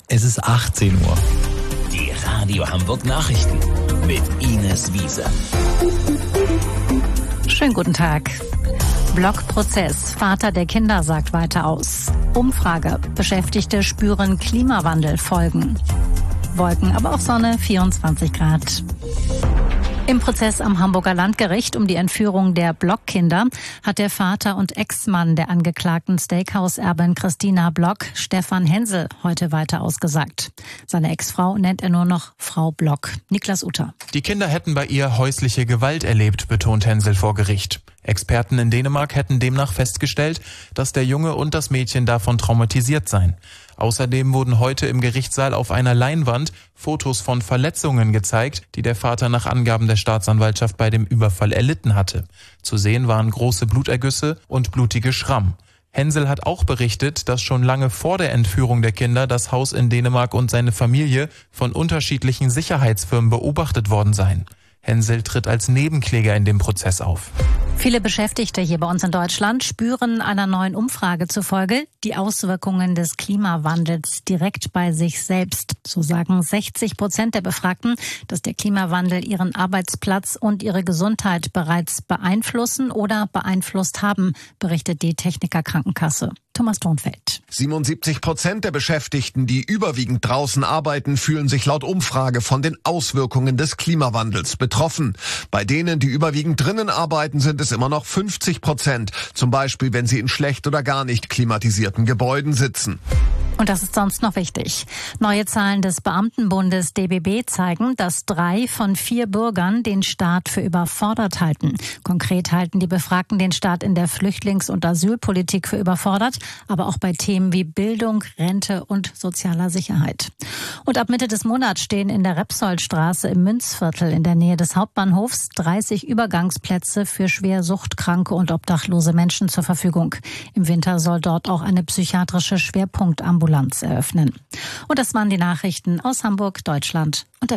Es ist 18 Uhr. Die Radio Hamburg Nachrichten mit Ines Wiese. Schönen guten Tag. Blockprozess. Vater der Kinder sagt weiter aus. Umfrage. Beschäftigte spüren Klimawandelfolgen. Wolken, aber auch Sonne, 24 Grad. Im Prozess am Hamburger Landgericht um die Entführung der Block-Kinder hat der Vater und Ex-Mann der angeklagten Steakhouse-Erbin Christina Block, Stefan Hensel, heute weiter ausgesagt. Seine Ex-Frau nennt er nur noch Frau Block. Niklas Utter. Die Kinder hätten bei ihr häusliche Gewalt erlebt, betont Hensel vor Gericht. Experten in Dänemark hätten demnach festgestellt, dass der Junge und das Mädchen davon traumatisiert seien. Außerdem wurden heute im Gerichtssaal auf einer Leinwand Fotos von Verletzungen gezeigt, die der Vater nach Angaben der Staatsanwaltschaft bei dem Überfall erlitten hatte. Zu sehen waren große Blutergüsse und blutige Schrammen. Hensel hat auch berichtet, dass schon lange vor der Entführung der Kinder das Haus in Dänemark und seine Familie von unterschiedlichen Sicherheitsfirmen beobachtet worden seien. Hensel tritt als Nebenkläger in dem Prozess auf. Viele Beschäftigte hier bei uns in Deutschland spüren einer neuen Umfrage zufolge die Auswirkungen des Klimawandels direkt bei sich selbst. So sagen 60% der Befragten, dass der Klimawandel ihren Arbeitsplatz und ihre Gesundheit bereits beeinflussen oder beeinflusst haben, berichtet die Techniker Krankenkasse. Thomas Thonfeld. 77% der Beschäftigten, die überwiegend draußen arbeiten, fühlen sich laut Umfrage von den Auswirkungen des Klimawandels betroffen. Bei denen, die überwiegend drinnen arbeiten, sind es immer noch 50%. Zum Beispiel, wenn sie in schlecht oder gar nicht klimatisierten Gebäuden sitzen. Und das ist sonst noch wichtig. Neue Zahlen des Beamtenbundes DBB zeigen, dass 3 von 4 Bürgern den Staat für überfordert halten. Konkret halten die Befragten den Staat in der Flüchtlings- und Asylpolitik für überfordert, aber auch bei Themen wie Bildung, Rente und sozialer Sicherheit. Und ab Mitte des Monats stehen in der Repsoldstraße im Münzviertel in der Nähe des Hauptbahnhofs 30 Übergangsplätze für schwer suchtkranke und obdachlose Menschen zur Verfügung. Im Winter soll dort auch eine psychiatrische Schwerpunktambulanz eröffnen. Und das waren die Nachrichten aus Hamburg, Deutschland und der